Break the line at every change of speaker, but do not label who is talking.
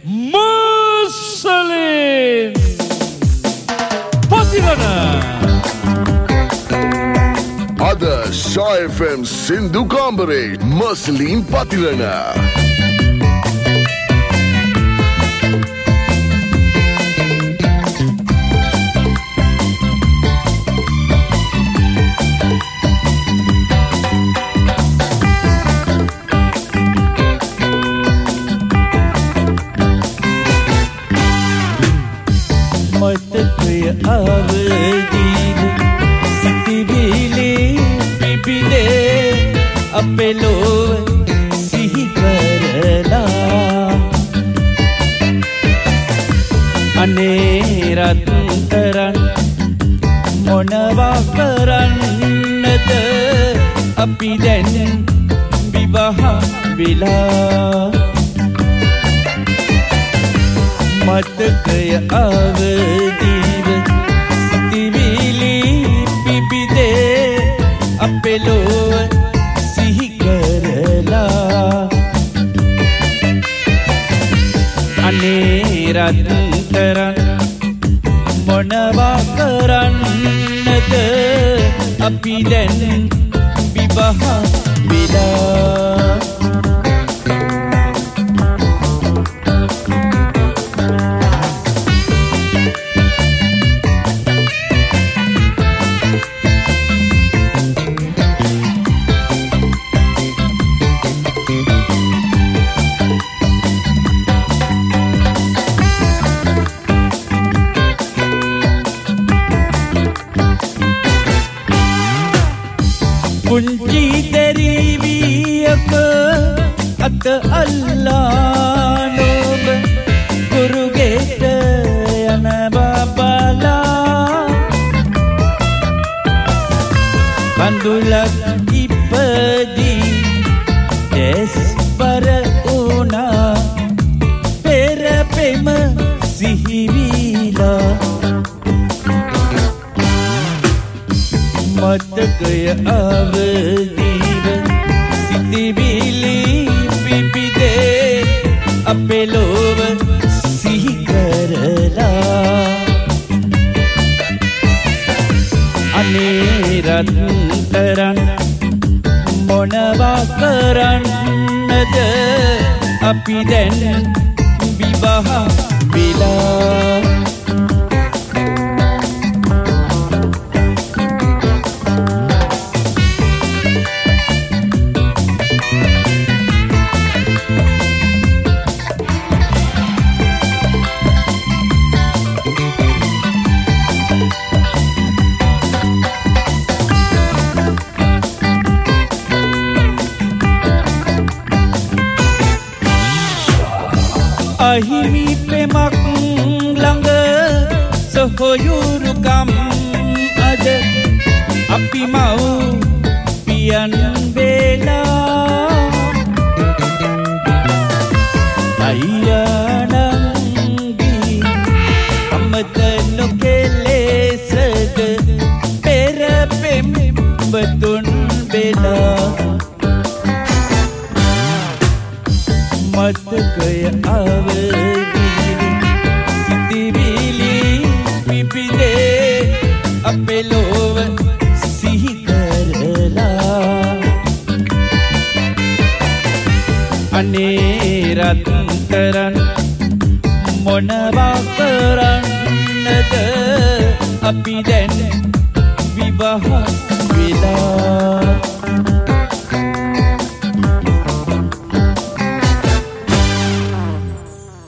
Marceline Patilana.
Ada Shah FM Sindhu Kambare Marceline Patilana.
මතකය අවදීන සිතිවිලි පිපිදේ අපේ ලොව සිහි කරලා අනේ රත්තරන් මොනවා කරන්නද අපි දැන් විවාහ වෙලා මතකය අවදීව සිතිවිලි පිපිදේ අපේ ලොව සිහි කරලා අනේ රත්තරන් මොනවා කරන්නද අපි දැන් විවාහ වෙලා kunci dari biak at Allah nob guru geta yana babala bandulak ipadi des para una pera pema sihivila මතකය අවදීව සිතිවිලි පිපිදේ අපේ ලොව සිහි කරලා අනේ රත්තරන් මොනවා කරන්නද අපි දැන් විවාහ වෙලා අහිමි පෙමක් ළඟ සොහොයුරුකම් අද අපි මව් පියන් වේලා අයියා නංගි අමත නොකෙලෙසද පෙර පෙම් බතුන් වේලා මතකය අවදීව සිතිවිලි පිපිදේ අපේ ලොව සිහි කරලා අනේ රත්තරන් මොනවා කරන්නද අපි දැන් විවාහ වෙලා